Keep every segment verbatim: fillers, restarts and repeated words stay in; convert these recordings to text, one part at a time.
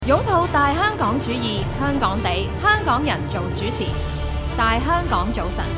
擁抱大香港主義，香港地，香港人做主持。大香港早晨，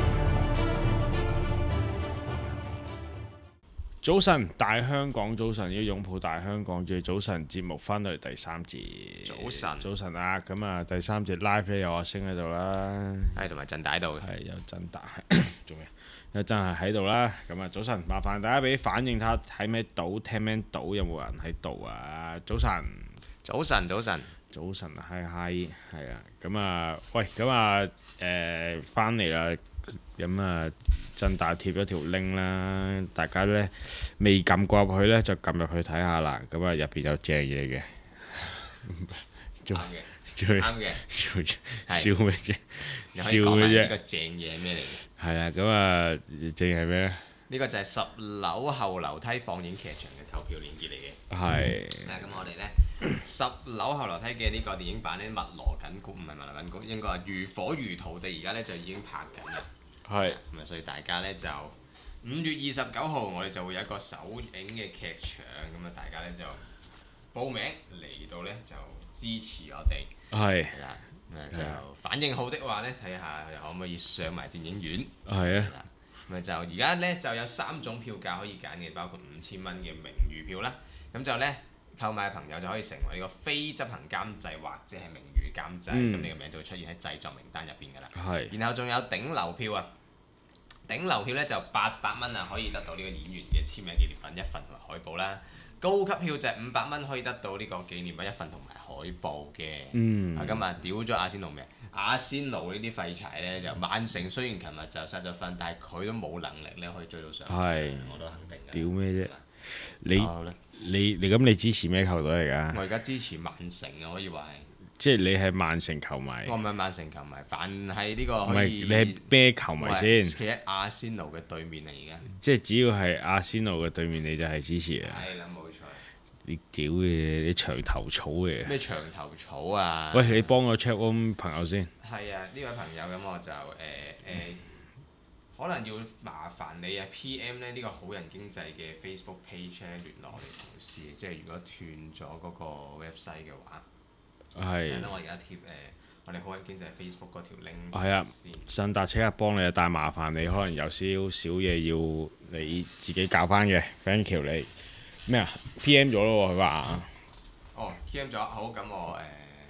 早晨，大香港早晨，要擁抱大香港嘅早晨節目翻到嚟第三節。 早晨， 早晨啊！咁啊，第三節 live 咧有阿星喺度啦， 係同埋振大喺度嘅， 係有振大做咩？有振係喺度啦。咁啊，早晨，麻煩大家俾反應睇下睇咩島，聽咩島，有冇人喺度啊？早晨。 早晨，早晨， 早晨啊，係係係啊，咁啊，喂，咁啊，誒，翻嚟啦，咁啊，振大貼咗條 link 啦，大家咧未撳過入去咧，就撳入去睇下啦，咁啊，入邊有正嘢嘅， 啱嘅， 最啱嘅， 笑咩啫？笑咩咩啫？ 呢個正嘢係咩嚟嘅？ 係啦，咁啊，正係咩咧？ 呢個就係十樓後樓梯放映劇場嘅購票鏈接嚟嘅。 係。 咁我哋咧十樓後樓梯嘅呢個電影版咧，密鑼緊鼓，唔係密鑼緊鼓，應該係如火如荼地而家咧就已經拍緊啦。 係。 咁啊，所以大家咧就五月二十九號，我哋就會有一個首映嘅劇場，咁啊，大家咧就報名嚟到咧就支持我哋。 係。 係啦，咁就反應好的話咧，睇下可唔可以上埋電影院。 係啊。 咁就而家咧就有三種票價可以揀嘅，包括五千蚊嘅名譽票啦。咁就咧購買嘅朋友就可以成為呢個非執行監製或者係名譽監製，咁你個名就會出現喺製作名單入邊㗎啦。 係。 然後仲有頂流票啊，頂流票咧就八百蚊啊，可以得到呢個演員嘅簽名紀念品一份同埋海報啦。高級票就係五百蚊，可以得到呢個紀念品一份同埋海報嘅。 嗯。 啊，今日屌咗阿仙奴未？阿仙奴呢啲廢柴咧，就曼城雖然琴日就失咗分，但係佢都冇能力咧可以追到上。 係。 我都肯定嘅。 屌咩啫？你你你咁你支持咩球隊嚟㗎？ 我而家支持曼城啊，可以話係。 即係你係曼城球迷。 我唔係曼城球迷，凡係呢個唔係可以。 你係咩球迷先？ 企喺阿仙奴嘅對面啊，而家。 即係只要係阿仙奴嘅對面，你就係支持啊！ 係啦，冇錯。 你屌嘅，你長頭草嘅。 咩長頭草啊？ 喂，你幫我 check 我朋友先。 係啊，呢位朋友咁我就誒誒。呃呃可能要麻煩你啊 P M 咧呢個好人經濟嘅 Facebook page 咧聯絡我哋同事，即係如果斷咗嗰個 website 嘅話， 係。 等我而家貼誒我哋好人經濟 Facebook 嗰條 link 係啊，振達即刻幫你啊，但係麻煩你可能有少少嘢要你自己搞翻嘅 ，thank you 你。咩啊 ？P M 咗咯喎，佢話。 哦，P M 咗，好咁我誒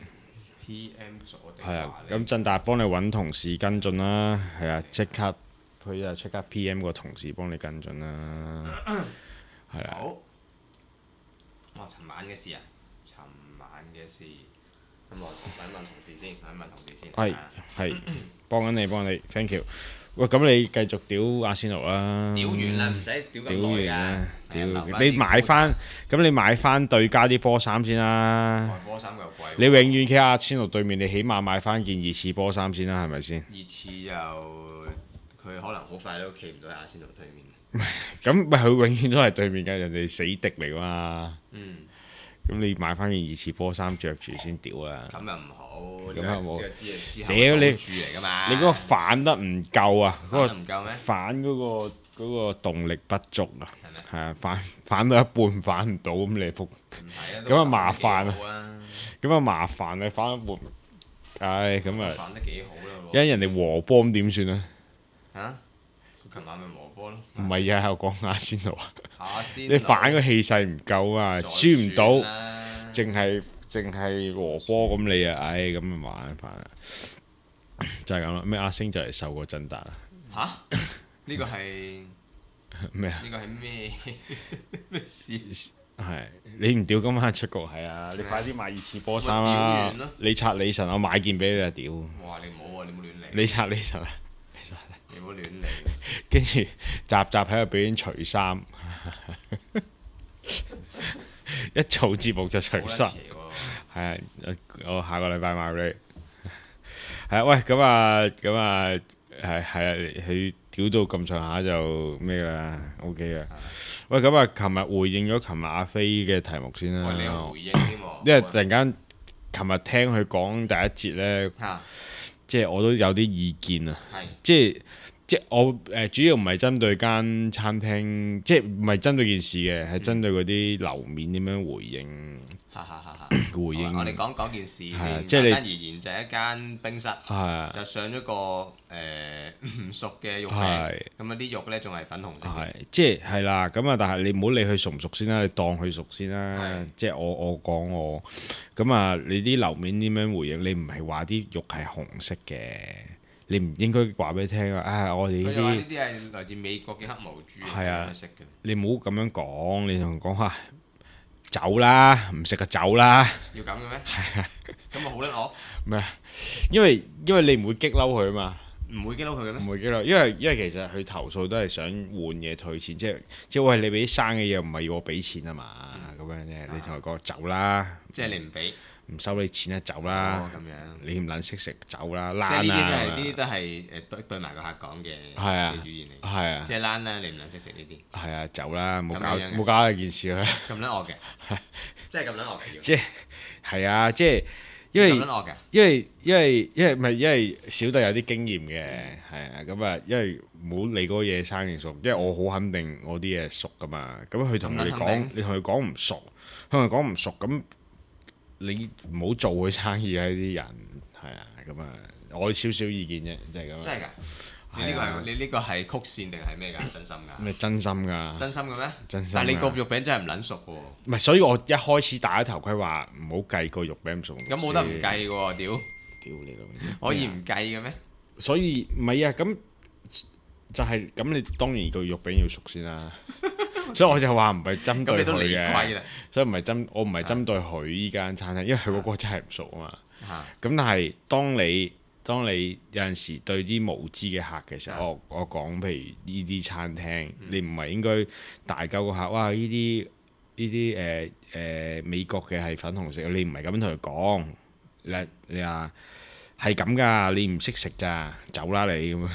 P M 咗定係啊，咁振達幫你揾同事跟進啦，係啊，即刻。佢就即刻 P M 個同事幫你跟進啦，係啦。 好。哦，尋晚嘅事啊，尋晚嘅事，咁我問一問同事先，問一問同事先。 係係，幫緊你，幫你 ，thank you。喂，咁你繼續屌阿仙奴啦。 屌完啦，唔使屌咁耐㗎。 屌，你買翻，咁你買翻對加啲波衫先啦。 波衫又貴。 你永遠企阿仙奴對面，你起碼買翻件熱刺波衫先啦，係咪先？ 熱刺又。佢可能好快都企唔到喺阿仙奴對面。 咁咪佢永遠都係對面嘅，人哋死敵嚟㗎嘛。 嗯。 咁你買翻件二次波衫着住先屌啊！ 咁又唔好。 咁又冇。 屌你！ 住嚟㗎嘛。 你嗰個反得唔夠啊！嗰個唔夠咩？ 反嗰個嗰個動力不足啊。 係咩？ 係啊，反反到一半反唔到咁你仆。 唔係啊。 咁啊麻煩啊！咁啊麻煩啊，反一半。唉，咁啊。 反得幾好啦喎！ 因為人哋和波咁點算啊？ 嚇！佢琴晚咪和波咯。 唔係啊，我講阿仙奴啊。 阿仙奴。 你反個氣勢唔夠啊，輸唔到，淨係淨係和波咁你啊，唉咁啊麻煩啦。就係咁啦。咩阿星就嚟受過振達啊？ 嚇！呢個係咩啊？ 呢個係咩咩事？ 係你唔屌今晚出局係啊！你快啲買二次波衫啦！你拆李晨，我買件俾你啊！屌！ 哇！你唔好啊！你唔好亂嚟。 你拆李晨啊！ 你唔好亂嚟。 跟住集集喺度表演除衫，一做節目就除衫。係啊，我下個禮拜買俾你。係啊，喂，咁啊，咁啊，係係啊，佢屌到咁上下就咩啦 ？OK 啦。喂，咁啊，琴日回應咗琴日阿飛嘅題目先啦。 你有回應添喎。 因為突然間，琴日聽佢講第一節咧，即係我都有啲意見啊。即係即係我誒、呃、主要唔係針對間餐廳，即係唔係針對件事嘅，係針對嗰啲樓面點樣回應。 哈哈哈哈回應我哋講講件事先， 係即係你簡單而言就係一間冰室， 係就上咗個誒唔熟嘅肉餅， 係咁啊啲肉咧仲係粉紅色嘅， 係即係係啦，咁啊，但係你唔好理佢熟唔熟先啦，你當佢熟先啦係。 即係我我講我咁啊，你啲樓面點樣回應？你唔係話啲肉係紅色嘅，你唔應該話俾佢聽啊！啊，我哋呢佢就話呢啲啲係來自美國嘅黑毛豬， 係啊咁樣食嘅， 你唔好咁樣講，你同佢講下走啦，唔食就走啦。 要咁嘅咩？係啊，咁啊好叻我， 咩？因為因為你唔會激嬲佢啊嘛。 唔會激到佢嘅咩？ 唔會激嬲，因為因為其實佢投訴都係想換嘢退錢，即係即係喂你俾啲生嘅嘢，唔係要我俾錢啊嘛，咁樣啫。你同佢講走啦， 即係你唔俾， 唔收你錢啊，走啦哦。咁樣。 你唔撚識食，走啦， 即係呢啲都躝係呢啦。 啲都係誒對對埋個客講嘅係啊嘅語言嚟， 係啊即係躝啦，你唔能識食呢啲， 係啊，走啦，冇搞咁樣嘅冇搞呢件事啦。 咁撚惡嘅，即係咁撚惡嘅要， 即係係啊，即係因為咁撚惡嘅， 因為因為因為唔係因為小弟有啲經驗嘅，係啊，咁啊，因為冇理嗰個嘢生定熟，因為我好肯定我啲嘢熟噶嘛。咁佢同你講咁撚肯定， 你同佢講唔熟，佢同佢講唔熟，咁你唔好做佢生意啊！呢啲人係啊，咁啊，我少少意見啫，就係咁樣。 真係㗎。你呢個係啊係你呢個係曲線定係咩㗎？真心㗎？ 咩真心㗎？ 真心嘅咩？ 真心㗎。 但係你個肉餅真係唔撚熟喎， 唔係，所以我一開始戴咗頭盔話唔好計個肉餅唔熟唔熟咁冇得唔先計嘅喎，屌， 屌你老味可以唔計嘅咩？ 所以唔係啊，咁就係、咁，你當然個肉餅要熟先啦。所以我就話唔係針對咁你都佢離規嘅， 啦所以唔係針，我唔係針對佢依間餐廳，因為佢嗰個真係唔熟啊嘛。 嚇， 咁但係當你當你有陣時對啲無知嘅客嘅時候，我我講譬如呢啲餐廳，你唔係應該大鳩個客，哇！呢啲呢啲誒誒美國嘅係粉紅色，你唔係咁樣同佢講，你你話係咁㗎，你唔識食咋，走啦你咁樣，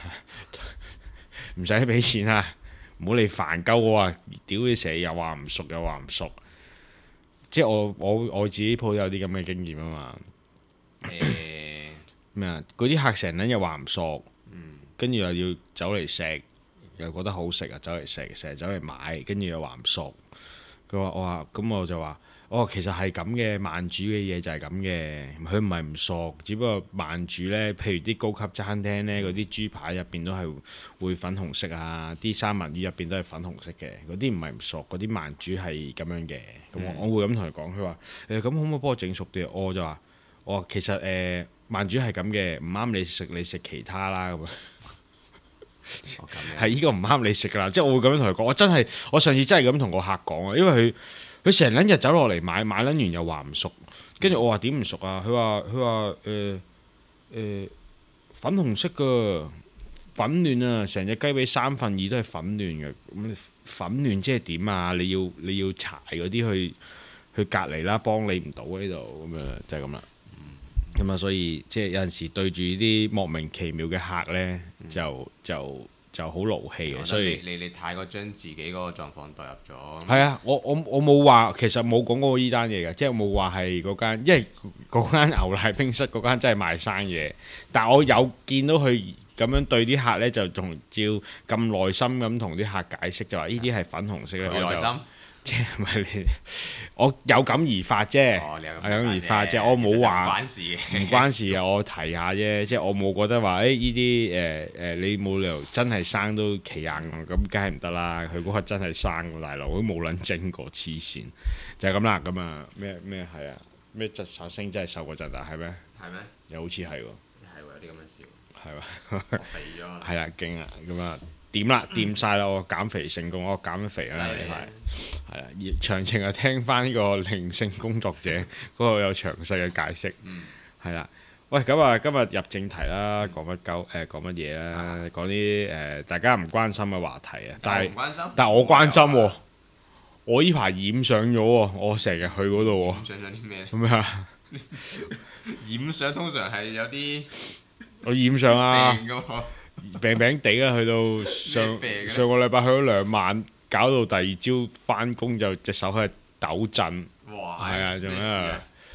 唔使俾錢啊！唔好你煩鳩我啊！屌你成日又話唔熟又話唔熟，即係我我我自己鋪有啲咁嘅經驗啊嘛。 誒， 咩啊？嗰啲客成日又話唔熟， 嗯， 跟住又要走嚟食，又覺得好食啊，走嚟食，成日走嚟買，跟住又話唔熟。佢話我話咁我就話，哦，其實係咁嘅，慢煮嘅嘢就係咁嘅，佢唔係唔熟，只不過慢煮呢，譬如啲高級餐廳呢，嗰啲豬排入邊都係會粉紅色啊，啲三文魚入邊都係粉紅色嘅，嗰啲唔係唔熟，嗰啲慢煮係咁樣嘅。咁我我會咁同佢講，佢話誒咁可唔可以幫我整熟啲？我就話我話其實誒、呃、慢煮係咁嘅，唔啱你食，你食其他啦咁啊。 哦咁樣， 係呢個唔啱你食㗎啦，即係我會咁樣同佢講。我真係我上次真係咁同個客講啊，因為佢佢成撚日走落嚟買買撚完又話唔熟，跟住我話點唔熟啊？佢話佢話誒誒粉紅色㗎，粉嫩啊，成隻雞髀三分二都係粉嫩嘅。咁粉嫩即係點啊？你要你要柴嗰啲去去隔離啦，幫你唔到呢度咁樣就係咁啦。咁啊，所以即係有陣時對住啲莫名其妙嘅客呢，就就就好勞氣嘅，所以你你你太過將自己嗰個狀況代入咗， 係啊，我我我冇話，其實冇講過依單嘢嘅，即係冇話係嗰間，因為嗰間牛奶冰室嗰間真係賣生嘢，但係我有見到佢咁樣對啲客呢，就仲照咁耐心咁同啲客解釋，就話呢啲係粉紅色嘅，我就佢內心， 即係唔係你我有感而發啫， 哦，你有有感而咁發啫，我冇話。 唔關事嘅， 唔關事啊，我提下啫，即係我冇覺得話，誒呢啲誒誒，你冇理由真係生都企硬咁，梗係唔得啦。佢嗰刻真係生喎，大佬，都冇撚蒸過，黐線，就係咁啦。咁啊，咩咩係啊？咩窒殺星真係瘦過陣啊？係咩？ 係咩？ 又好似係喎， 係喎，有啲咁嘅事喎， 係喎， 我肥咗啦， 係啦，勁啊！咁啊，掂啦，掂晒啦，我減肥成功，我減咗肥啦， 犀利呢排係啦。而詳情啊，聽翻呢個靈性工作者嗰個有詳細嘅解釋。 嗯， 係啦，喂，咁啊，今日入正題啦，講乜鳩誒講乜嘢啦？講啲誒大家唔關心嘅話題啊，但係唔關心， 但係我關心喎，我呢排染上咗喎，我成日去嗰度染上咗啲咩？ 喎，咁啊， 染上通常係有啲我染上啊， 病㗎喎， 病病地啦，去到上咩病嘅咧上個禮拜去咗兩晚，搞到第二朝翻工就隻手喺度抖震， 哇， 係啊，仲咩事喺度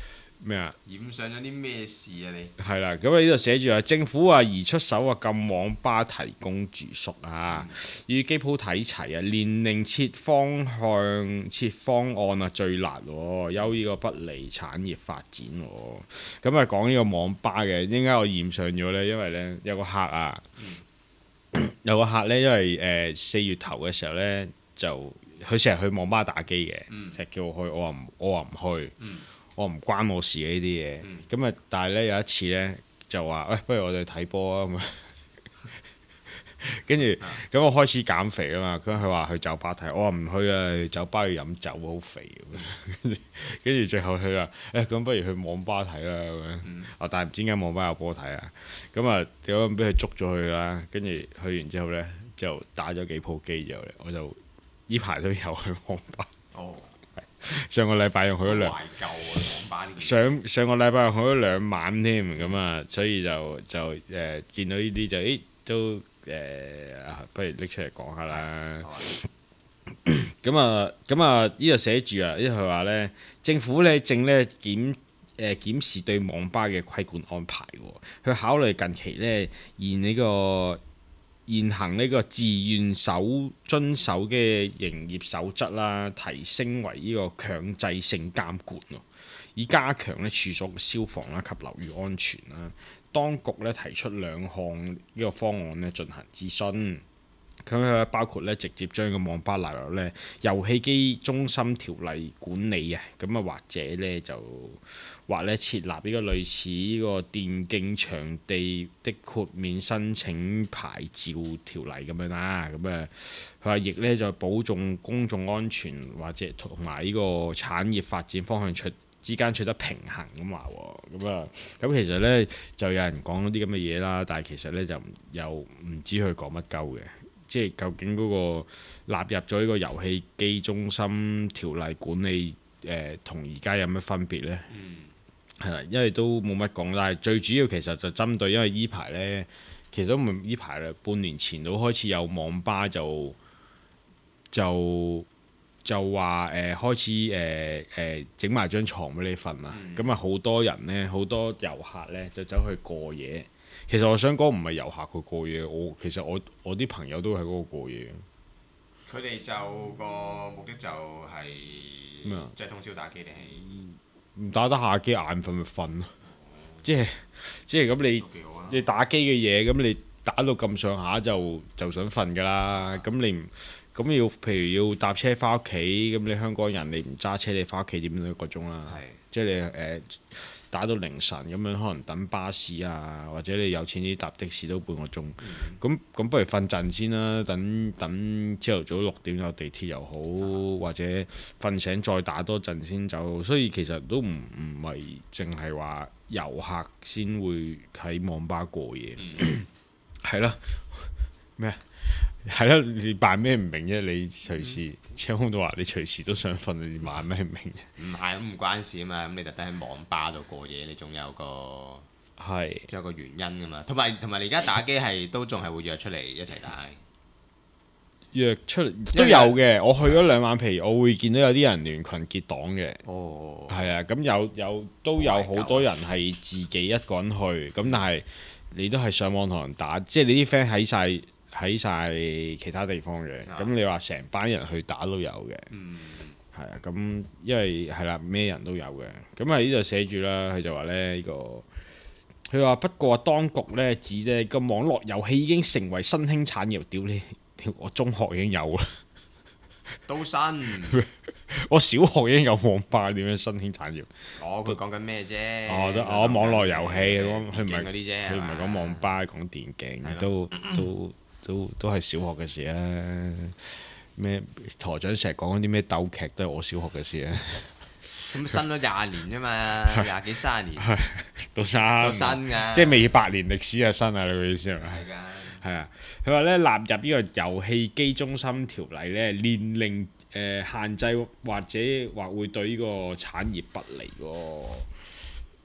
咩啊？ 染上咗啲咩事啊你？ 係啦，咁啊呢度寫住啊，政府啊移出手啊，禁網吧提供住宿啊，與機鋪睇齊啊，年齡設方向設方案啊最辣喎，有呢個不利產業發展喎。咁啊講呢個網吧嘅，點解我驗上咗呢？因為呢，有個客啊，有個客呢，因為誒四、呃、月頭嘅時候呢，就佢成日去網吧打機嘅，成日、嗯、叫我去，我話唔我話唔去。嗯我唔關我事嘅呢啲嘢，咁啊、嗯！但係咧有一次咧就話，喂、哎，不如我哋睇波啊咁啊！跟住咁我開始減肥啊嘛，咁佢話去酒吧睇，我話唔去啊，酒吧要飲酒好肥咁。跟住最後佢話，誒、哎、咁不如去網吧睇啦咁樣。啊、嗯，但係唔知點解網吧有波睇啊？咁啊，咁俾佢捉咗去啦。跟住去完之後咧，就打咗幾鋪機之後咧，我就呢排都有去網吧。哦。上個禮拜用去咗兩， 懷舊啊網吧呢啲。 上上個禮拜用去咗兩晚添，咁啊，所以就就誒、呃、見到呢啲就誒都誒、呃，不如拎出嚟講下啦。咁啊咁啊，呢度寫住啊，呢度佢話咧，政府咧正咧檢誒檢視對網吧嘅規管安排喎，佢考慮近期咧現呢個。現行呢個自願守遵守嘅營業守則啦，提升為呢個強制性監管喎，以加強咧處所嘅消防啦及樓宇安全啦。當局咧提出兩項呢個方案咧進行諮詢。咁佢包括咧直接將個網吧納入咧遊戲機中心條例管理啊，咁啊或者咧就或咧設立呢個類似呢個電競場地的豁免申請牌照條例咁樣啦，咁啊佢話亦咧就保重公眾安全或者同埋呢個產業發展方向出之間取得平衡咁話喎，咁啊咁其實咧就有人講啲咁嘅嘢啦，但係其實咧就又唔知佢講乜鳩嘅。即係究竟嗰個納入咗呢個遊戲機中心條例管理誒，同而家有乜分別呢？係啦、嗯，因為都冇乜講，但係最主要其實就針對，因為依排呢，其實都唔係依排啦，半年前都開始有網吧就就就話誒、呃、開始誒誒整埋張床俾你瞓啊，咁啊好多人呢，好多遊客呢，就走去過夜。其實我想講唔係遊客佢過夜，我其實我我啲朋友都喺嗰個過夜。 佢哋就個目的就係咩啊？即係通宵打機定係唔打得下機眼瞓咪瞓咯。即係即係咁你、啊、你打機嘅嘢咁你打到咁上下就就想瞓㗎啦。咁你唔咁要譬如要搭車翻屋企，咁你香港人你唔揸車你翻屋企點都一個鐘啦。係即係你誒。呃打到凌晨咁樣，可能等巴士啊，或者你有錢啲搭的士都半個鐘。咁咁、嗯、不如瞓陣先啦，等等朝頭早六點有地鐵又好，嗯、或者瞓醒再打多陣先走。所以其實都唔唔係淨係話遊客先會喺網吧過夜，係咯咩啊？係咯，你扮咩唔明啫？你隨時張空都話你隨時都想瞓，你扮咩唔明啫？ 唔係咁唔關事啊嘛，咁你特登喺網吧度過夜，你仲有個係，仲是有個原因噶嘛。同埋同埋，你而家打機係都仲係會約出嚟一齊打。 約出嚟都有嘅，我去咗兩晚，譬如我會見到有啲人聯群結黨嘅。哦，係啊，咁有有都有好多人係自己一個人去，咁但係你都係上網同人打，即係你啲 friend 喺晒。喺晒其他地方嘅，咁、嗯、你話成班人去打都有嘅，係、嗯、啊，咁因為係啦，咩人都有嘅，咁啊呢度寫住啦，佢就話咧呢個，佢話不過當局咧指咧個網絡遊戲已經成為新興產業，屌你，屌我中學已經有啦， 都新， 我小學已經有網吧，點樣新興產業？ 哦，佢講緊咩啫？ 哦，都我網絡遊戲，佢唔係嗰啲啫， 佢唔係講網吧，講電競都都。都都係小學嘅事啊！咩台長成日講嗰啲咩鬥劇都係我小學嘅事啊！ 咁新咗廿年啫嘛，廿幾三十年都新， 都新㗎， 即係未百年歷史啊新啊！你個意思係咪？係㗎。係啊，佢話咧納入呢個遊戲機中心條例咧，年齡誒、呃、限制或者或會對呢個產業不利喎。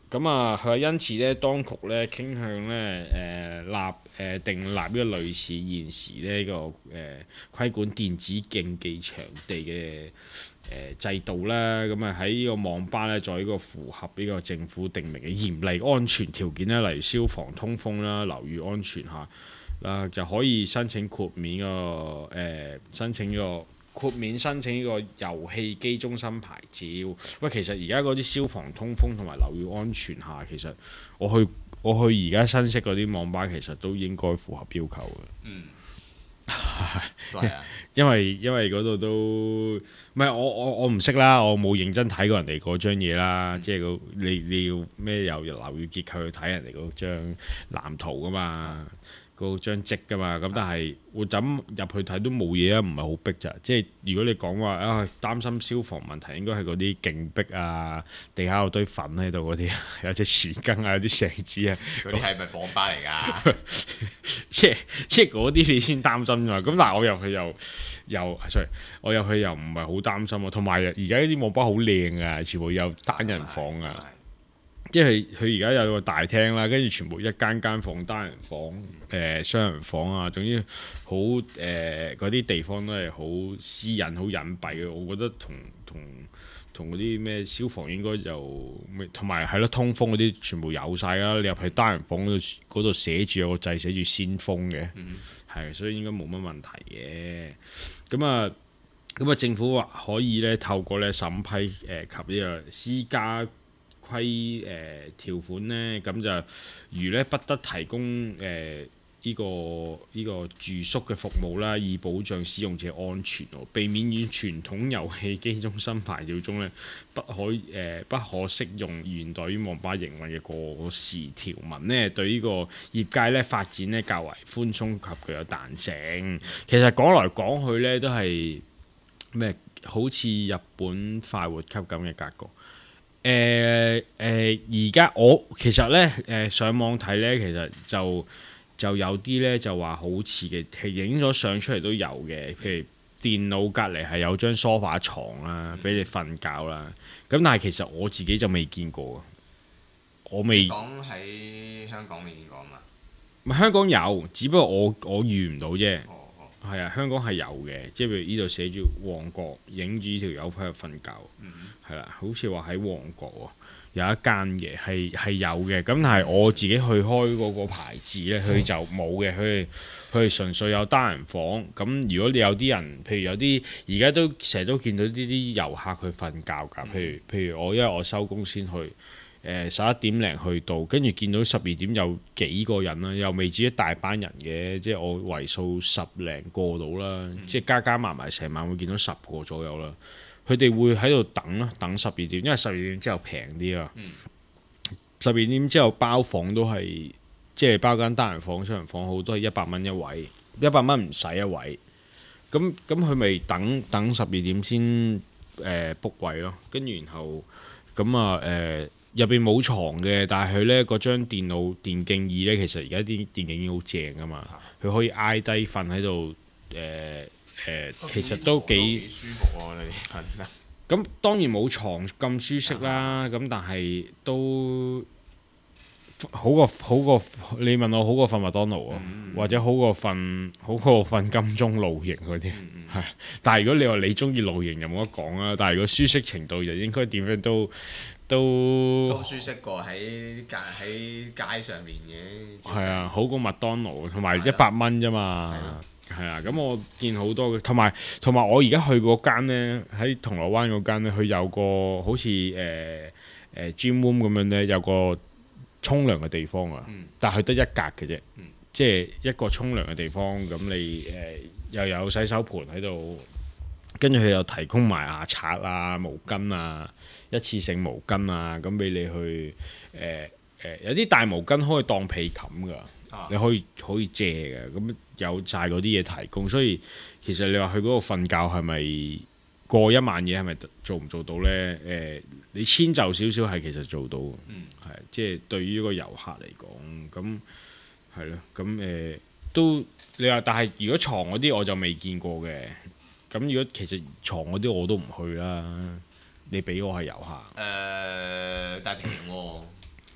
咁啊，佢話因此咧，當局咧傾向咧誒立誒、呃、訂立呢個類似現時呢個誒、呃、規管電子競技場地嘅誒、呃、制度啦。咁啊喺呢個網吧咧，在呢個符合呢個政府定明嘅嚴厲安全條件咧，例如消防、通風啦、樓宇安全下啦，就可以申請豁免個誒、呃、申請呢個。豁免申請呢個遊戲機中心牌照。喂，其實而家嗰啲消防、通風同埋樓宇安全下，其實我去我去而家新式嗰啲網吧，其實都應該符合要求嘅。 嗯，都係啊。 因為因為嗰度都唔係我我我唔識啦，我冇認真睇過人哋嗰張嘢啦，嗯、即係個你你要咩由樓宇結構去睇人哋嗰張藍圖噶嘛。嗯嗰張積㗎嘛，咁但係我就咁入去睇都冇嘢啊，唔係好逼咋。即係如果你講話啊，擔心消防問題，應該係嗰啲勁逼啊，地下有堆粉喺度嗰啲，有隻匙羹啊，有啲石子啊， 嗰啲係咪網吧嚟㗎？ 即係即係嗰啲你先擔心㗎嘛。咁但係我入去又又，sorry，我入去又唔係好擔心啊。同埋而家啲網吧好靚啊，全部有單人房啊。即係佢而家有個大廳啦，跟住全部一間間房單人房、誒、呃、雙人房啊，總之好誒嗰啲地方都係好私隱、好隱蔽嘅。我覺得同同同嗰啲咩消防應該就同埋係咯，通風嗰啲全部有晒啦。你入去單人房嗰度寫住有個掣寫住先鋒嘅，係、嗯、所以應該冇乜問題嘅。咁啊咁啊，政府話可以咧透過咧審批誒、呃、及呢個私家規誒、呃、條款呢，咁就如咧不得提供誒呢、呃這個呢、這個住宿嘅服務啦，以保障使用者安全，避免與傳統遊戲機中心牌照中呢不可誒、呃、不可適用現代於網吧營運嘅過時條文呢，對呢個業界呢發展呢較為寬鬆及具有彈性。其實講來講去呢，都係咩？好似日本快活級咁嘅格局。誒誒，而家、呃呃、我其實咧誒、呃、上網睇咧，其實就就有啲咧就話好似嘅，係影咗相出嚟都有嘅。譬如電腦隔離係有張梳化床啦，俾你瞓覺啦。咁但係其實我自己就未見過，我未講喺香港未見過啊嘛。 唔係香港有，只不過我我遇唔到啫。 哦哦， 係啊，香港係有嘅，即係譬如呢度寫住旺角，影住呢條友喺度瞓覺。嗯係啦，好似話喺旺角喎，有一間嘅係係有嘅，咁但係我自己去開嗰個牌子咧，佢就冇嘅，佢佢係純粹有單人房。咁如果你有啲人，譬如有啲而家都成日都見到呢啲遊客去瞓覺㗎，譬如譬如我因為我收工先去，誒十一點零去到，跟住見到十二點有幾個人啦，又未至於一大班人嘅，即係我為數十零個到啦，嗯、即係加加埋埋成晚會見到十個左右啦。佢哋會喺度等咯，等十二點，因為十二點之後平啲啊。十二、嗯、點之後包房都係即係包間單人房、雙人房，好多係一百蚊一位，一百蚊唔使一位。咁咁佢咪等等十二點先誒 book 位咯，跟住然後咁啊誒入邊冇床嘅，但係佢咧嗰張電腦電競椅咧，其實而家啲電競椅好正噶嘛，佢可以挨低瞓喺度誒。呃誒、呃，其實都幾舒服喎，你瞓得。 咁當然冇床咁舒適啦，咁、嗯、但係都好過好過你問我好過瞓麥當勞啊，嗯、或者好過瞓好過瞓金鐘露營嗰啲，係、嗯。但係如果你話你中意露營，就冇得講啦。但係如果舒適程度就應該點樣都都都舒適過喺街喺街上面嘅。 係啊，好過麥當勞，同埋一百蚊啫嘛。係啊，咁我見好多嘅，同埋同埋我而家去嗰間咧，喺銅鑼灣嗰間咧，佢有個好似誒誒 gym room 咁樣咧，有個沖涼嘅地方啊，嗯、但係佢得一格嘅啫，嗯、即係一個沖涼嘅地方。咁你誒、呃、又有洗手盆喺度，跟住佢又提供埋牙刷啊、毛巾啊、一次性毛巾啊，咁俾你去誒誒、呃呃，有啲大毛巾可以當被冚㗎。你可以可以借嘅，咁有晒嗰啲嘢提供，所以其實你話去嗰度瞓覺係咪過一晚嘢係咪做唔做到呢？誒、呃，你遷就少少係其實做到，係、嗯、即係對於一個遊客嚟講，咁係咯，咁誒、呃、都你話，但係如果床嗰啲我就未見過嘅，咁如果其實床嗰啲我都唔去啦，你俾我係遊客， 誒、呃，但係平喎。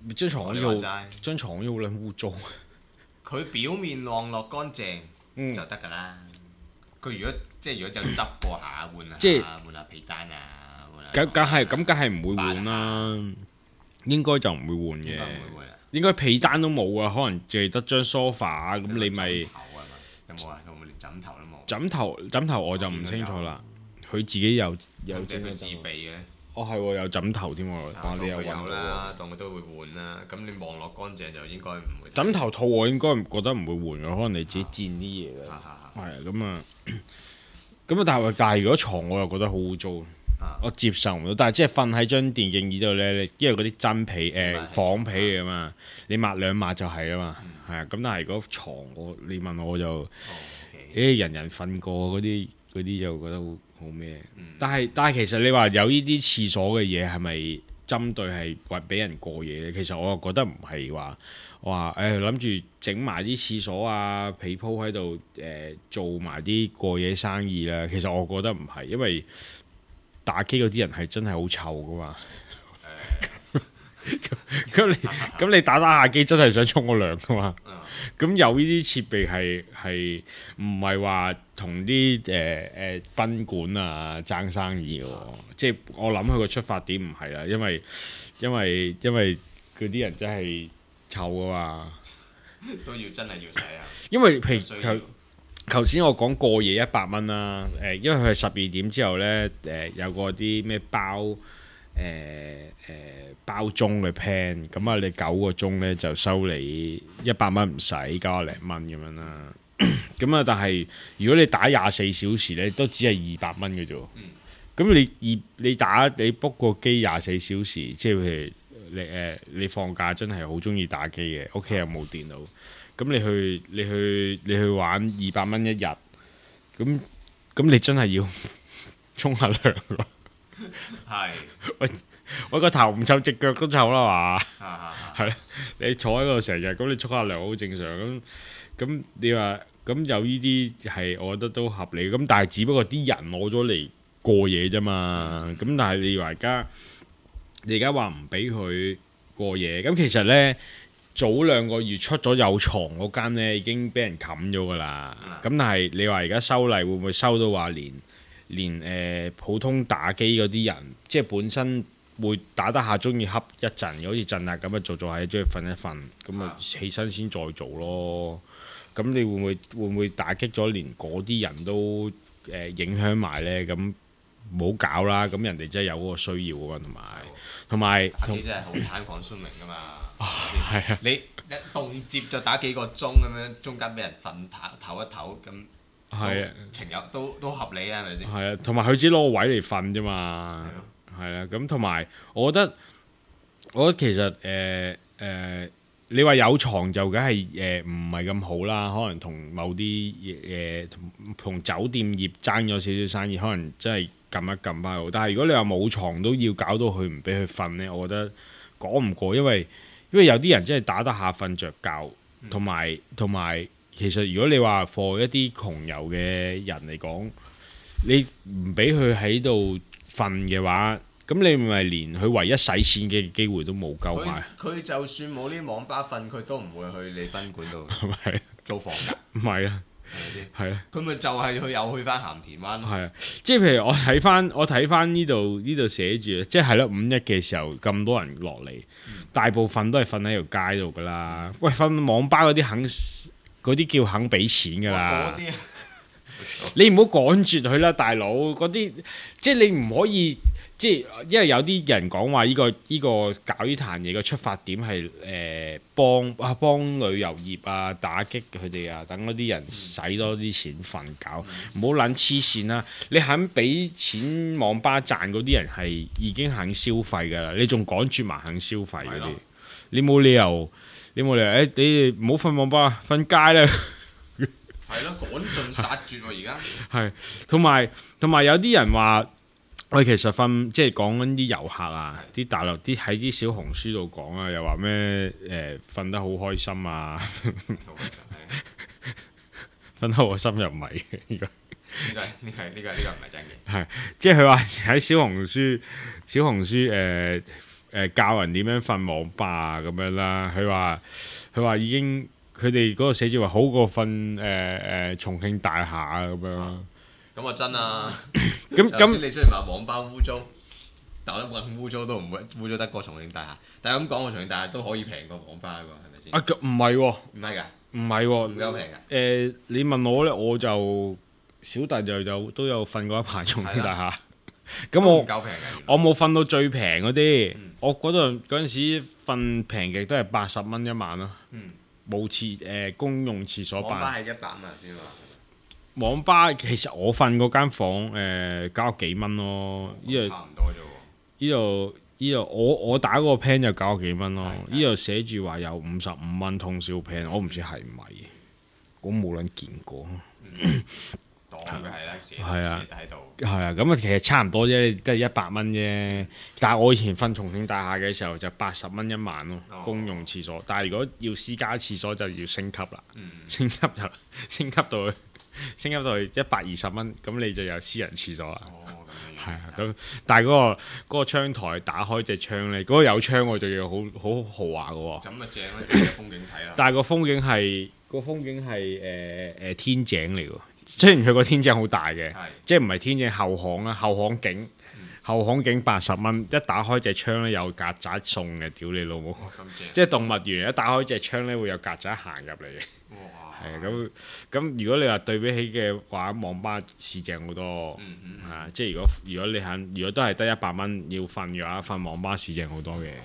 張床你要好話齋， 張床要好撚污糟。 佢表面晾落乾淨嗯就得㗎啦。佢如果即係如果就執過下換下， 即係換下被單啊，換下梗梗係咁， 床梗係唔會換啦。應該就唔會換嘅應該唔會換啊。 應該被單都冇啊，可能淨係得張 sofa 咁，你咪枕頭啊嘛？有冇啊？有冇連枕頭都冇？ 枕頭枕頭我就唔清楚啦。佢自己有有有佢自整嘅枕備嘅咧。 哦係喎，有枕頭添喎， 啊哇！你當佢有有揾到喎啦，當佢都會換啦。咁你望落乾淨就應該唔會。 枕頭套我應該唔覺得唔會換嘅，可能你自己墊啲嘢啦。 啊係啊，咁啊，咁啊，但係但係如果床我又覺得好污糟， 啊我接受唔到。但係即係瞓喺張電競椅度咧，你因為嗰啲真被誒、 係呃、仿被嚟㗎嘛， 啊你抹兩抹就係啊嘛， 嗯係啊。咁但係如果床我你問我就哦，OK， 誒人人瞓過嗰啲嗰啲就覺得好好咩？ 嗯但係但係其實你話有呢啲廁所嘅嘢係咪針對係為俾人過夜咧？其實我又覺得唔係話話誒諗住整埋啲廁所啊被鋪喺度誒做埋啲過夜生意啦。其實我覺得唔係，因為打機嗰啲人係真係好臭噶嘛。咁你咁你打打下機真係想沖個涼噶嘛？ 嗯咁有呢啲設備係係唔係話同啲誒誒賓館啊爭生意喎？即係我諗佢個出發點唔係啦，因為因為因為嗰啲人真係臭啊嘛。 都要真係要洗啊！ 因為譬需要如頭頭先我講過夜一百蚊啦，誒、因為佢係十二點之後咧，誒、有個啲咩包誒誒、包鐘嘅 plan，咁啊你九個鐘咧就收你一百蚊唔使九廿零蚊咁樣啦。咁啊，但係如果你打廿四小時咧，都只係二百蚊嘅啫喎。 嗯咁你二你打你 book 個機廿四小時，即係譬如你誒、你放假真係好中意打機嘅，屋企又冇電腦，咁你去你去你去玩二百蚊一日，咁咁你真係要沖下涼咯。 係我個頭唔臭，隻腳都臭啦嘛。 啊啊啊係啦，你坐喺嗰度成日，咁你沖下涼好正常。咁咁你話咁有呢啲係，我覺得都合理。咁但係只不過啲人攞咗嚟過夜啫嘛。咁但係你話而家你而家話唔俾佢過夜，咁其實呢，早兩個月出咗有床嗰間呢已經俾人冚咗噶啦。咁但係你話而家修例會唔會收到話連連誒、呃普通打機嗰啲人，即係本身會打得下，中意瞌一陣，好似鎮壓咁啊，做做下，中意瞓一瞓，咁啊起身先再做咯。咁你會唔會會唔會打擊咗連嗰啲人都誒、呃影響埋呢？咁唔好搞啦！咁人哋真係有嗰個需要啊嘛，同埋同埋同打機真係好攤講說明噶嘛。 係啊， 你一動接就打幾個鐘咁樣，中間俾人瞓唞唞一唞咁， 係啊， 情有都都合理啊，係咪先？ 係啊，同埋佢自己攞個位嚟瞓啫嘛。係啊，咁同埋我覺得，我覺得其實誒誒、呃呃你話有床就梗係誒唔係咁好啦，可能同某啲誒同同酒店業爭咗少少生意，可能真係撳一撳翻好。但係如果你話冇床都要搞到佢唔俾佢瞓呢，我覺得講唔過，因為因為有啲人真係打得下瞓着覺，同埋同埋其實如果你話 for 一啲窮遊嘅人嚟講，你唔俾佢喺度瞓嘅話，咁你咪連佢唯一使錢嘅機會都冇鳩佢埋， 佢就算冇呢網吧瞓，佢都唔會去你賓館度係咪？ 租房㗎， 唔係啊， 係咪先？ 係啊， 佢咪就係去又去翻鹹田灣咯。 係啊，即係譬如我睇翻我睇翻呢度呢度寫住，即係係咯五一嘅時候咁多人落嚟，大部分都係瞓喺條街度㗎啦。喂，瞓網吧嗰啲肯嗰啲叫肯俾錢㗎啦嗰。啲你唔好趕絕佢啦，大佬嗰啲即係你唔可以，即係因為有啲人講話呢個呢、個搞呢壇嘢嘅出發點係誒、呃、幫啊幫旅遊業啊打擊佢哋啊，等嗰啲人使多啲錢瞓覺，唔好撚黐線啦！你肯俾錢網吧賺嗰啲人係已經肯消費㗎啦，你仲趕絕埋肯消費嗰啲係咯， 你冇理由你冇理由誒、你哋唔好瞓網吧，瞓街啦。 係咯，趕盡殺絕喎！而家係，同埋同埋有啲人話，喂，其實瞓即係講緊啲遊客啊，啲大陸啲喺啲小紅書度講啊，又話咩誒瞓得好開心啊，瞓得好開心又唔係嘅，應該呢個呢個呢個呢個唔係真嘅。 係，即係佢話喺小紅書小紅書誒誒教人點樣瞓網吧啊咁樣啦。佢話佢話已經佢哋嗰個寫住話好過瞓誒誒重慶大廈啊咁樣。 咁啊真啊！ 咁咁你雖然話網吧污糟，但我覺得污糟都唔會污糟得過重慶大廈。但係咁講，個重慶大廈都可以平過網吧㗎喎，係咪先？ 啊唔係喎， 唔係㗎， 唔係喎， 唔夠平㗎。 誒你問我咧，我就小弟就有都有瞓過一排重慶大廈。咁我唔夠平㗎。 我冇瞓到最平嗰啲， 嗯我嗰度嗰陣時瞓平極都係八十蚊一晚咯。 嗯。 冇廁誒公用廁所辦。 網吧係一百蚊先話。 網吧其實我瞓嗰間房誒、呃、交幾蚊咯，呢度差唔多啫喎。 呢度呢度我我打嗰個 plan 就交幾蚊咯， 係呢度寫住話有五十五蚊通宵 plan，我唔知係唔係，我冇撚見過。 當佢係啦，寫係啊寫喺度。 係啊，咁啊其實差唔多啫，都係一百蚊啫。但係我以前瞓重慶大廈嘅時候就八十蚊一晚咯， 哦公用廁所。但係如果要私家廁所就要升級啦， 嗯。 升級就升級到去升級到去一百二十蚊，咁你就有私人廁所啦。 哦，咁樣。 係啊，咁但係嗰、個嗰、個窗台打開隻窗咧，嗰、個有窗我就要好好豪華嘅喎。 咁啊正啦，有風景睇啦。 但係個風景係個風景係誒誒天井嚟喎，雖然佢個天井好大嘅， 係即係唔係天井後巷啦，後巷景。後巷景八十蚊，一打開隻窗咧有曱甴送嘅，屌你老母！ 哇咁正。 即係動物園一打開隻窗咧會有曱甴行入嚟嘅。 哇。 係啊，咁咁如果你話對比起嘅話，網吧市正好多。 嗯嗯嗯係啊，即係如果如果你肯，如果都係得一百蚊要瞓嘅話，瞓網吧市正好多嘅。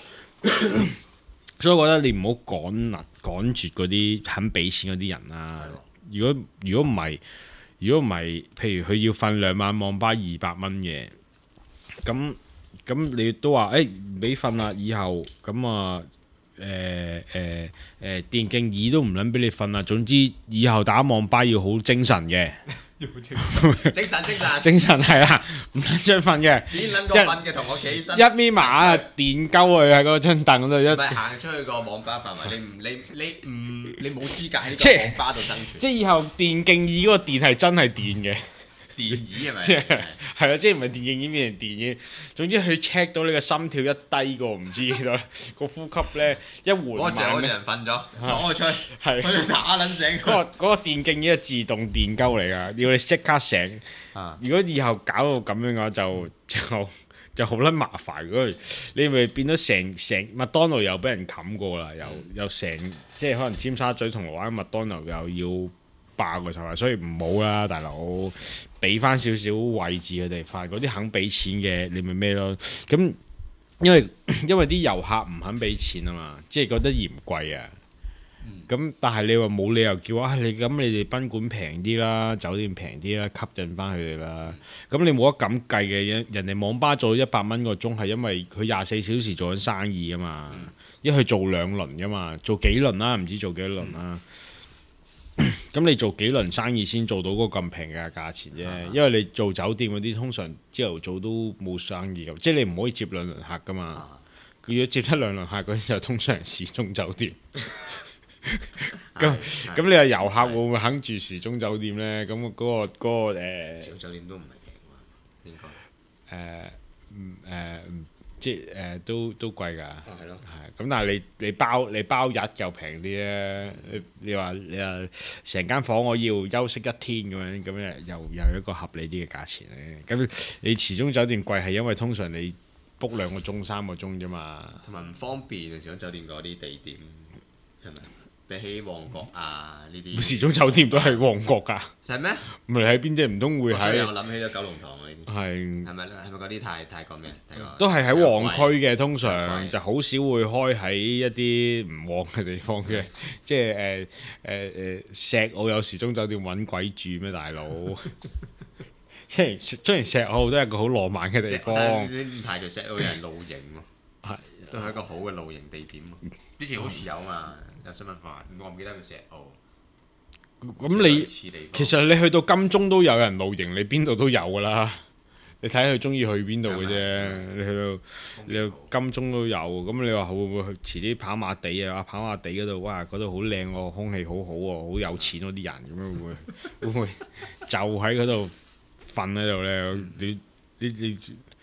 所以我覺得你唔好趕嗱趕絕嗰啲肯俾錢嗰啲人啦。如果如果唔係，如果唔係，譬如佢要瞓兩晚網吧二百蚊嘅，咁咁你都話誒唔俾瞓啦，以後咁啊誒誒誒電競椅都唔撚俾你瞓啦。總之以後打網吧要好精神嘅。 要精神，精神精神。 精神係啦，唔撚張瞓嘅， 邊撚個瞓嘅同我企起身。 一咪麻電鳩佢喺嗰張凳嗰度一。 唔係行出去個網吧範圍，你唔你你唔你冇資格喺呢即係個網吧度生存。 即係以後電競椅嗰個電係真係電嘅。 電椅係咪？ 即係係啦，即係唔係電競椅變成電椅。總之佢 check 到你個心跳一低過唔知幾多，個呼吸咧一緩嗰隻嗰隻慢咧， 人瞓咗，攞佢出去， 係佢打撚醒嗰個佢。 嗰個電競椅係自動電鳩嚟㗎，要你即刻醒。 啊！ 如果以後搞到咁樣嘅話，就就就好撚麻煩。如果你咪變咗成成麥當勞又俾人冚過啦，又又成即係可能尖沙咀銅鑼灣麥當勞又要爆個頭，所以唔好啦，大佬，俾翻少少位置佢哋瞓，嗰啲肯俾錢嘅你咪咩咯？咁因為因為啲遊客唔肯俾錢啊嘛，即係覺得嫌貴啊。咁但係你話冇理由叫啊你咁你哋賓館平啲啦，酒店平啲啦，吸引翻佢哋啦。咁你冇得咁計嘅，人人哋網吧做一百蚊個鐘係因為佢廿四小時做緊生意啊嘛，一去做兩輪噶嘛，做幾輪啦，唔知做幾多輪啦。咁你做幾輪生意先做到嗰個咁平嘅價錢啫，因為你做酒店嗰啲通常朝頭早都冇生意咁，即係你唔可以接兩輪客噶嘛。佢如果接得兩輪客嗰啲就通常係時鐘酒店。咁咁你話遊客會唔會肯住時鐘酒店呢？咁嗰、嗰個嗰、嗰個誒小酒店都唔係平喎，應該。 誒嗯誒即係誒、呃、都都貴㗎。 啊係咯。 係咁，但係你你包你包日又平啲咧。你你話你話成間房我要休息一天咁樣，咁誒又又有一個合理啲嘅價錢咧。咁你時鐘酒店貴係因為通常你 book 兩個鐘三個鐘啫嘛。 同埋唔方便啊！時鐘酒店嗰啲地點係咪？比起旺角啊呢啲。 時鐘酒店都係旺角㗎。 係咩？ 唔係喺邊啫？唔通會我所以喺我諗起咗九龍塘啊呢啲。 係係咪咧？係咪嗰啲太太過咩？太過都係喺旺區嘅，通常貴就好少會開喺一啲唔旺嘅地方嘅，即係誒誒誒石澳有時鐘酒店揾鬼住咩大佬？即係雖然石澳都係一個好浪漫嘅地方， 但係你唔排除石澳有人露營喎， 係都係一個好嘅露營地點喎。之前好似有嘛，有新聞話，我唔記得係石澳。 咁你似地方其實你去到金鐘都有人露營，你邊度都有噶啦。你睇佢中意去邊度嘅係啫。 咪你去到你去金鐘都有，咁你話會唔會去遲啲跑馬地啊？跑馬地嗰度哇，嗰度好靚喎，空氣好好喎，好有錢嗰啲人咁樣會會唔會就喺嗰度瞓喺度咧？你你你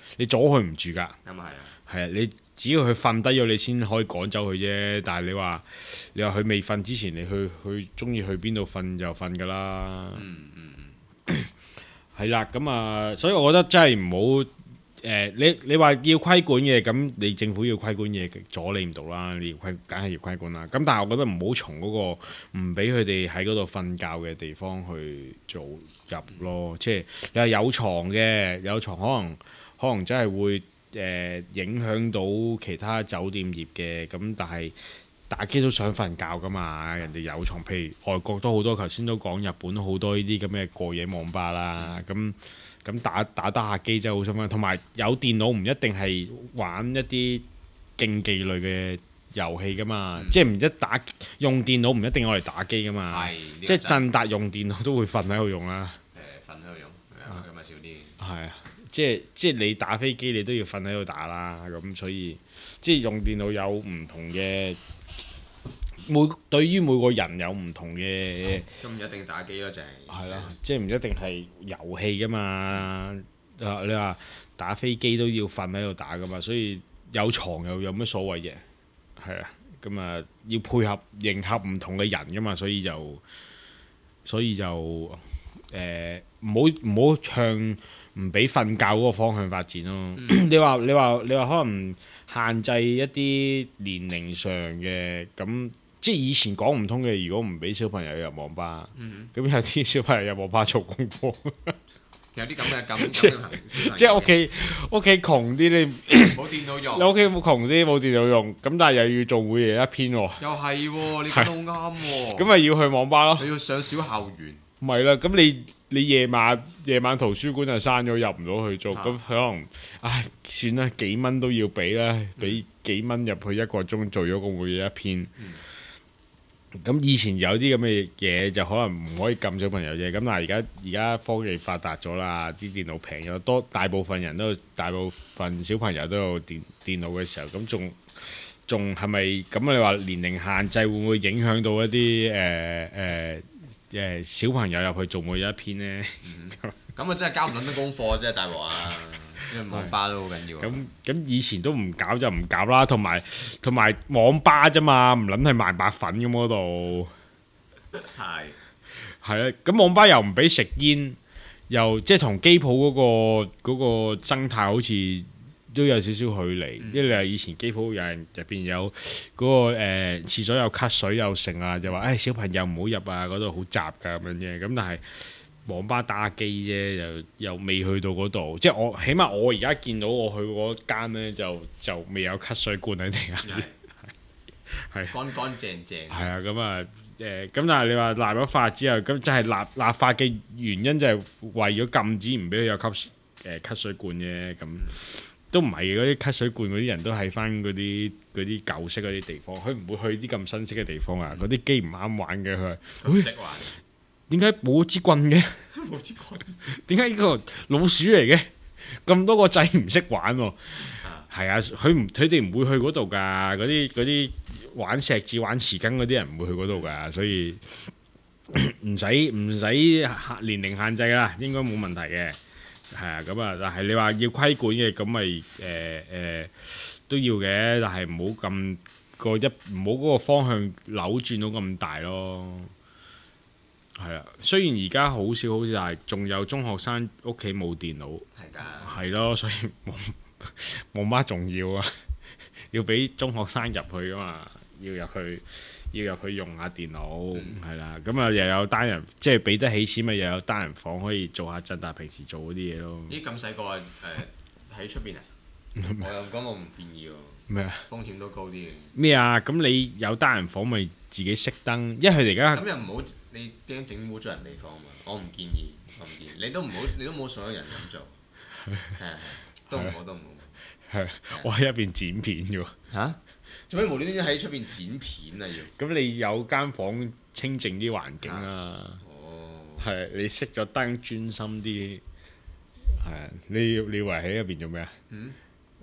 你阻佢唔住㗎。 咁啊係啊， 係啊，你只要佢瞓低咗，你先可以趕走佢啫。但係你話你話佢未瞓之前，你去去中意去邊度瞓就瞓㗎啦。 嗯嗯嗯， 係啦，咁啊，所以我覺得真係唔好誒，你你話要規管嘅，咁你政府要規管嘢，阻你唔到啦，你要規，梗係要規管啦。咁但係我覺得唔好從嗰個唔俾佢哋喺嗰度瞓覺嘅地方去做入咯，即係你話有床嘅，有床可能可能真係會誒、呃、影響到其他酒店業嘅，咁但係打機都想瞓覺噶嘛，人哋有床，譬如外國都好多，頭先都講日本好多呢啲咁嘅過夜網吧啦，咁。咁打打得下機真係好想瞓，同埋有電腦唔一定係玩一啲競技類嘅遊戲噶嘛， 嗯、 即係唔一打用電腦唔一定攞嚟打機噶嘛， 係即係振達用電腦都會瞓喺度用啦。 誒瞓喺度用，咁咪少啲。 係啊，即係即係你打飛機你都要瞓喺度打啦，咁所以即係用電腦有唔同嘅。每對於每個人有唔同嘅， 咁唔一定打機咯，就係。 係啦，即係唔一定係遊戲噶嘛。啊，你話打飛機都要瞓喺度打噶嘛，所以有床又有乜所謂嘅？係啊，咁啊要配合迎合唔同嘅人噶嘛，所以就所以就誒唔好唔好向唔俾瞓覺嗰個方向發展咯。嗯、你話你話你話可能限制一啲年齡上嘅咁。即係以前講唔通嘅，如果唔俾小朋友入網吧，咁、嗯、有啲小朋友入網吧做功課， 有啲咁嘅咁咁嘅朋即係屋企屋企窮啲，你冇電腦用， 你屋企冇窮啲冇電腦用，咁但係又要做每日一篇喎， 又係喎，你講得好啱喎， 咁咪要去網吧咯， 你要上小校園， 唔係啦，咁你你夜晚夜晚圖書館就閂咗入唔到去做，咁佢、啊、可能唉算啦，幾蚊都要俾啦，俾、嗯、幾蚊入去一個鐘做咗個每日一篇。嗯咁以前有啲咁嘅嘢就可能唔可以禁小朋友啫，咁但係而家而家科技發達咗啦，啲電腦平咗，多大部分人都大部分小朋友都有電電腦嘅時候，咁仲仲係咪咁？你話年齡限制會唔會影響到一啲誒誒誒小朋友入去做每一篇呢？ 咁啊、嗯、真係交唔撚得功課真係大鑊啊！即係網吧都好緊要。 咁咁以前都唔搞就唔搞啦，同埋同埋網吧啫嘛，唔撚係賣白粉咁嗰度。係係啊，咁網吧又唔俾食煙，又即係同機鋪嗰個嗰個生態好似都有少少距離。嗯、因為你話以前機鋪有人入邊有嗰、嗰個誒廁所有咳水又剩啊，就話誒、哎、小朋友唔好入啊，嗰度好雜㗎咁樣啫。咁但係網吧打機啫，又又未去到嗰度，即係我起碼我而家見到我去嗰間咧，就就未有咳水罐喺地下先，係乾乾淨淨。 係啊，咁啊誒，咁但係你話立咗法之後，咁就係立立法嘅原因就係為咗禁止唔俾佢有吸誒咳水罐啫，咁都唔係嗰啲咳水罐嗰啲人都喺翻嗰啲嗰啲舊式嗰啲地方，佢唔會去啲咁新式嘅地方啊，嗰啲機唔啱玩嘅佢。 唔識玩。 點解冇支棍嘅？ 冇支棍。 點解呢個老鼠嚟嘅？咁多個掣唔識玩喎。係啊，佢唔佢哋唔會去嗰度㗎。嗰啲嗰啲玩石子、玩匙羹嗰啲人唔會去嗰度㗎，所以唔使唔使年齡限制㗎啦，應該冇問題嘅。係啊，咁啊，但係你話要規管嘅，咁咪誒誒都要嘅，但係唔好咁個一唔好嗰個方向扭轉到咁大咯。係啊，雖然而家好少好似係仲有中學生屋企冇電腦， 係㗎， 係咯，所以冇冇乜重要啊，要俾中學生入去㗎嘛，要入去要入去用下電腦，係啦、嗯，咁啊又有單人，即係俾得起錢咪又有單人房可以做下振達平時做嗰啲嘢咯。 咦咁細個誒喺出邊啊？我又講我唔建議喎。 咩啊？ 風險都高啲嘅。咩啊？咁你有單人房咪自己熄燈，因為佢哋而家咁又唔好，你驚整污咗人地方嘛？我唔建議，我唔建議。你都唔好，你都冇所有人咁做。係係，都唔好，都唔好。 係，我喺入邊剪片嘅喎。 嚇？做咩無端端喺出邊剪片啊？要？ 咁你有間房清靜啲環境啊？ 哦。係， 你熄咗燈，專心啲。係啊，你你以為喺入邊做咩啊？ 嗯。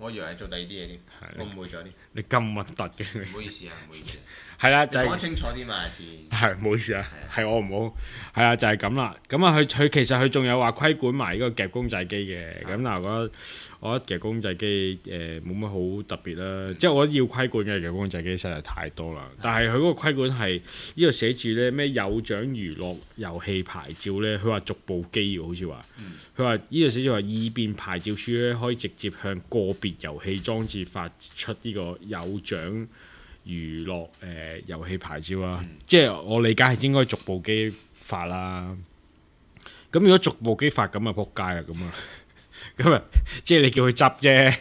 我以為係做第二啲嘢添，我誤會咗啲。 你咁核突嘅， 唔好意思啊，唔好意思。 係啦， 你就係、 講得清楚啲嘛，下次。 係唔好意思啊，係我唔好，係啊，就係咁啦。咁啊，佢佢其實佢仲有話規管埋呢個夾公仔機嘅。咁嗱，我覺得我覺得夾公仔機誒冇乜好特別啦。即係我覺得要規管嘅夾公仔機實在太多啦。但係佢嗰個規管係呢度寫住咧咩有獎娛樂遊戲牌照咧，佢話逐步機喎，好似話。佢話呢度寫住話以便牌照書咧可以直接向個別遊戲裝置發出呢個有獎娛樂誒遊戲牌照啦，嗯、即係我理解係應該逐步機發啦。咁如果逐步機發咁啊，撲街啦咁啊，咁啊，即係你叫佢執啫，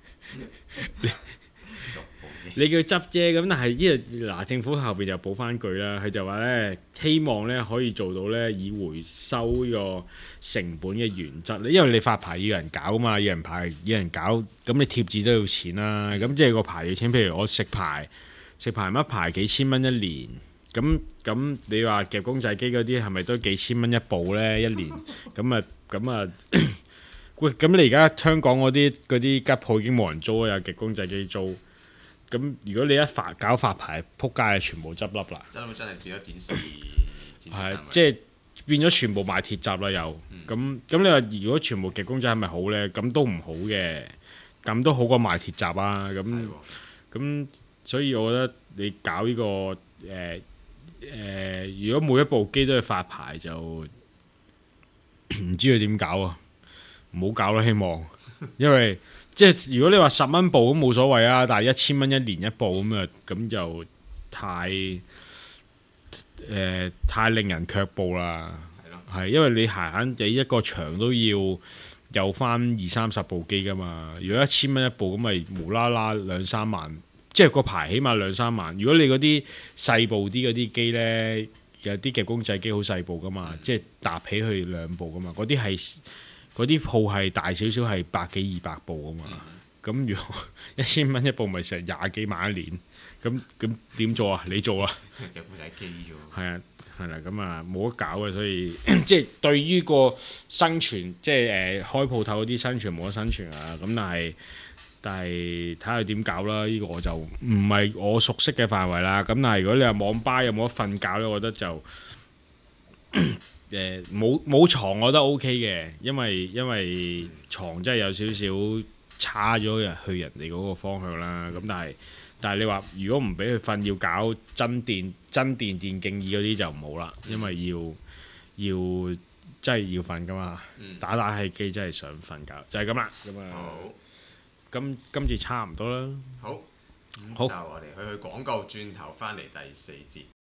你叫佢執啫。咁但係呢個嗱政府後邊就補翻句啦，佢就話咧希望咧可以做到咧以回收呢個成本嘅原則咧，因為你發牌要人搞啊嘛，要人牌要人搞，咁你貼紙都要錢啦。咁即係個牌要錢，譬如我食牌。食牌乜牌幾千蚊一年，咁咁你話夾公仔機嗰啲係咪都幾千蚊一部呢？一年？咁啊咁啊，喂！咁你而家香港嗰啲嗰啲吉鋪已經冇人租啊，有夾公仔機租。咁如果你一發搞發牌，撲街全部執笠啦。真係真係變咗展示。係即係變咗全部賣鐵閘啦又。咁咁、嗯、你話如果全部夾公仔係咪好呢？咁都唔好嘅，咁都好過賣鐵閘啊！咁咁。的所以我覺得你搞呢、這個誒誒、呃呃，如果每一部機都要發牌，就唔知佢點搞啊！唔好搞啦，希望，因為即係如果你話十蚊部咁冇所謂啊，但係一千蚊一年一部咁啊，咁就太誒、呃、太令人卻步啦。係的，因為你閒閒地一個場都要有翻二三十部機噶嘛。如果一千蚊一部咁，咪無啦啦兩三萬。即係個牌起碼兩三萬，如果你嗰啲細部啲嗰啲機呢，有啲夾公仔機好細部噶嘛，嗯、即係搭起去兩部噶嘛，嗰啲係嗰啲鋪係大少少係百幾二百部噶嘛，咁、嗯、如果一千蚊一部咪成廿幾萬一年，咁咁點做啊？你做啊？夾公仔機啫喎。係啊，係啦，咁啊冇得搞嘅，所以即係對於個生存，即係誒、呃、開鋪頭嗰啲生存冇得生存啊，咁但係。但係睇下點搞啦，呢、這個我就唔係我熟悉嘅範圍啦。咁但係如果你話網吧有冇得瞓覺呢？我覺得就誒冇冇牀，我覺得 O K 嘅，因為因為牀真係有少少差咗人去人哋嗰個方向啦。咁但係但係你話如果唔俾佢瞓，要搞真電真電電競椅嗰啲就唔好啦，因為要要真係要瞓噶嘛，嗯、打打係機真係想瞓覺，就係咁啦。咁啊。今今次差唔多啦。好， 好，就我哋去去廣告，轉頭翻嚟第四節。